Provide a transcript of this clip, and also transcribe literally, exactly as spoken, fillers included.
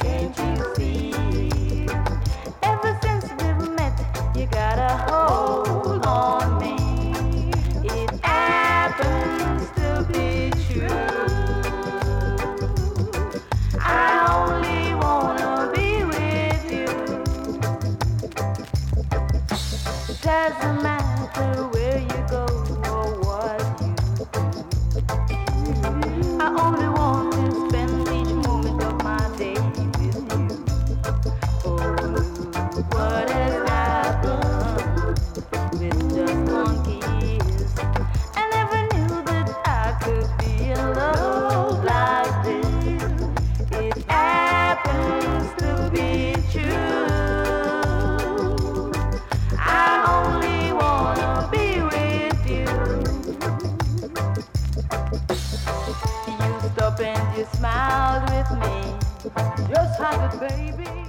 can't you see? Ever since we've met, you got a hold on me. It happens to be true. I only wanna be with you. Doesn't matter where you go or what you do. I only want to spend each moment of my day with you. Oh, what has happened with just one kiss? I never knew that I could be in love like this. It happens to be true. I only wanna be with you. You stopped and you smiled with me. Just hug it, baby.